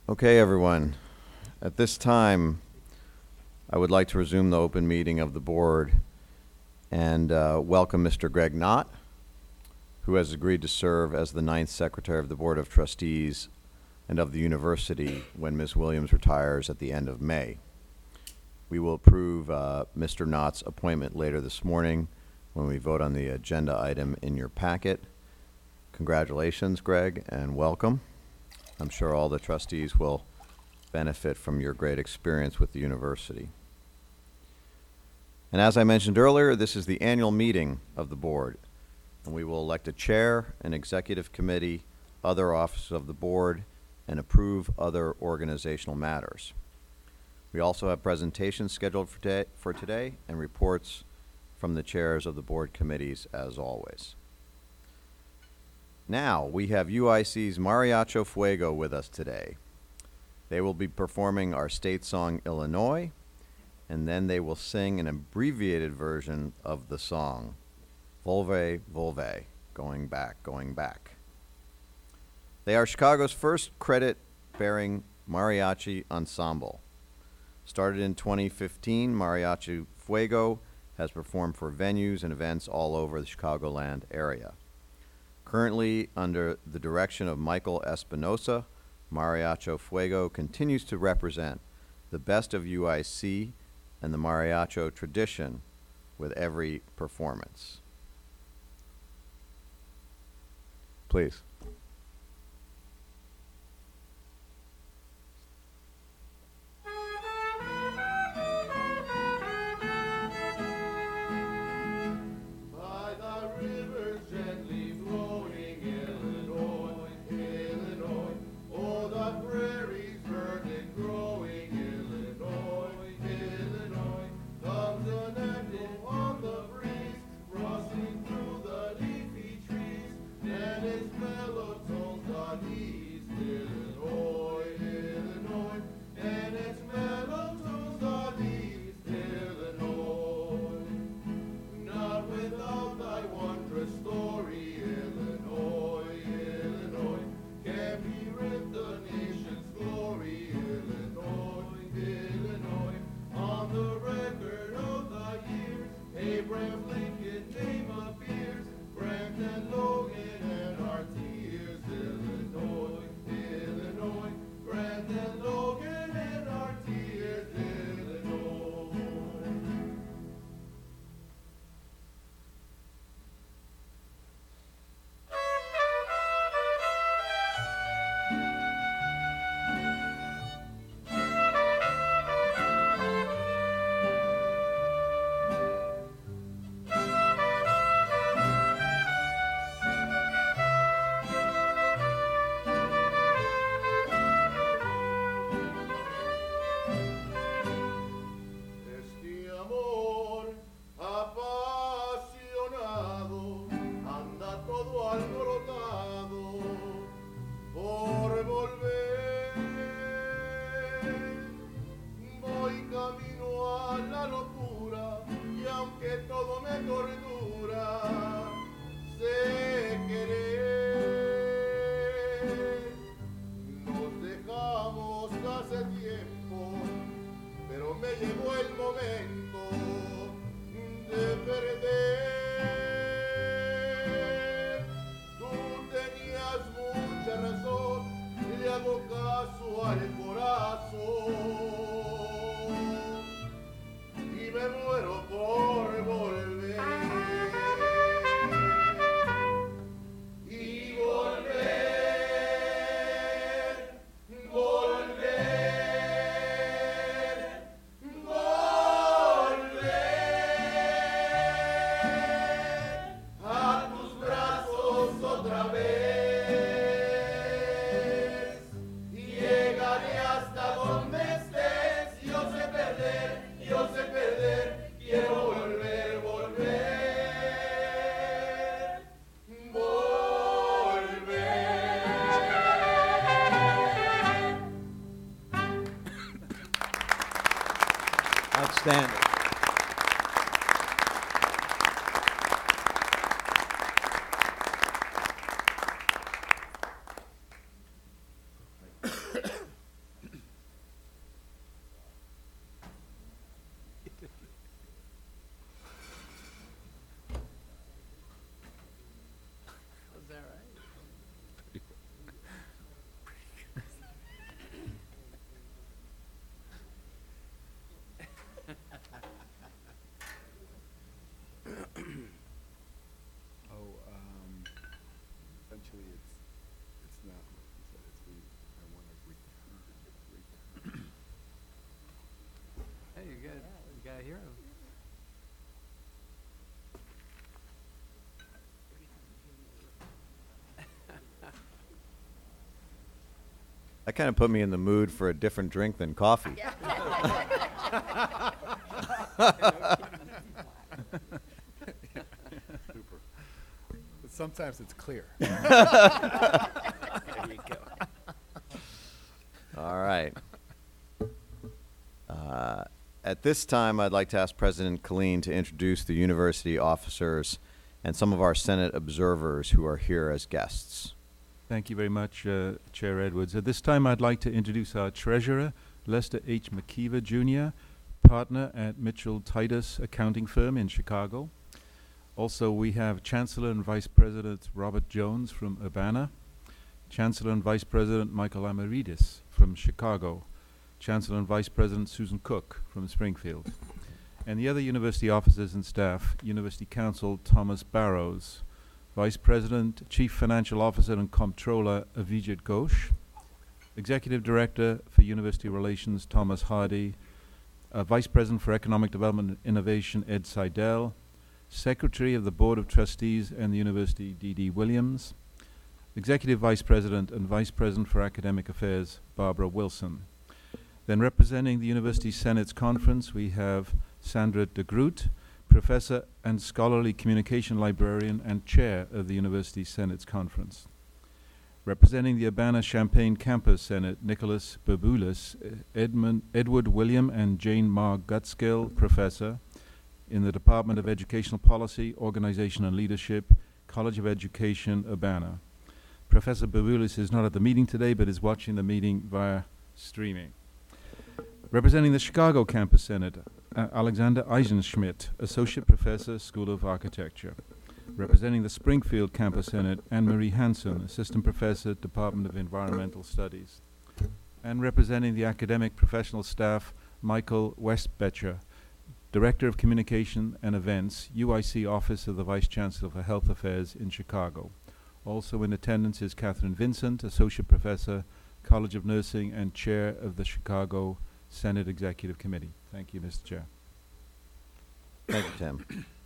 Okay, everyone. At this time, I would like to resume the open meeting of the board and welcome Mr. Greg Knott, who has agreed to serve as the 9th Secretary of the Board of Trustees and of the University when Ms. Williams retires at the end of May. We will approve Mr. Knott's appointment later this morning when we vote on the agenda item in your packet. Congratulations, Greg, and welcome. I'm sure all the trustees will benefit from your great experience with the university. And as I mentioned earlier, this is the annual meeting of the board, and we will elect a chair, an executive committee, other officers of the board, and approve other organizational matters. We also have presentations scheduled for today and reports from the chairs of the board committees as always. Now, we have UIC's Mariachi Fuego with us today. They will be performing our state song, Illinois, and then they will sing an abbreviated version of the song, Volve, Volve, Going Back, Going Back. They are Chicago's first credit-bearing mariachi ensemble. Started in 2015, Mariachi Fuego has performed for venues and events all over the Chicagoland area. Currently, under the direction of Michael Espinosa, Mariachi Fuego continues to represent the best of UIC and the mariachi tradition with every performance. Please. Outstanding. That kind of put me in the mood for a different drink than coffee. But sometimes it's clear. All right. At this time, I'd like to ask President Killeen to introduce the university officers and some of our Senate observers who are here as guests. Thank you very much, Chair Edwards. At this time, I'd like to introduce our treasurer, Lester H. McKeever, Jr., partner at Mitchell Titus accounting firm in Chicago. Also, we have Chancellor and Vice President Robert Jones from Urbana, Chancellor and Vice President Michael Amaridis from Chicago, Chancellor and Vice President Susan Cook from Springfield, and the other university officers and staff, University Counsel Thomas Barrows, Vice President, Chief Financial Officer and Comptroller Avijit Ghosh, Executive Director for University Relations Thomas Hardy, Vice President for Economic Development and Innovation Ed Seidel, Secretary of the Board of Trustees and the University D.D. Williams, Executive Vice President and Vice President for Academic Affairs Barbara Wilson. Then representing the University Senate's conference, we have Sandra de Groot, Professor and Scholarly Communication Librarian and Chair of the University Senate's conference. Representing the Urbana-Champaign Campus Senate, Nicholas Baboulis, Edward William and Jane Marr Gutskill, Professor in the Department of Educational Policy, Organization and Leadership, College of Education, Urbana. Professor Baboulis is not at the meeting today, but is watching the meeting via streaming. Representing the Chicago Campus Senate, Alexander Eisenschmidt, Associate Professor, School of Architecture. Representing the Springfield Campus Senate, Anne-Marie Hansen, Assistant Professor, Department of Environmental Studies. And representing the academic professional staff, Michael Westbecher, Director of Communication and Events, UIC Office of the Vice Chancellor for Health Affairs in Chicago. Also in attendance is Catherine Vincent, Associate Professor, College of Nursing and Chair of the Chicago Senate Executive Committee. Thank you, Mr. Chair. Thank you, Tim.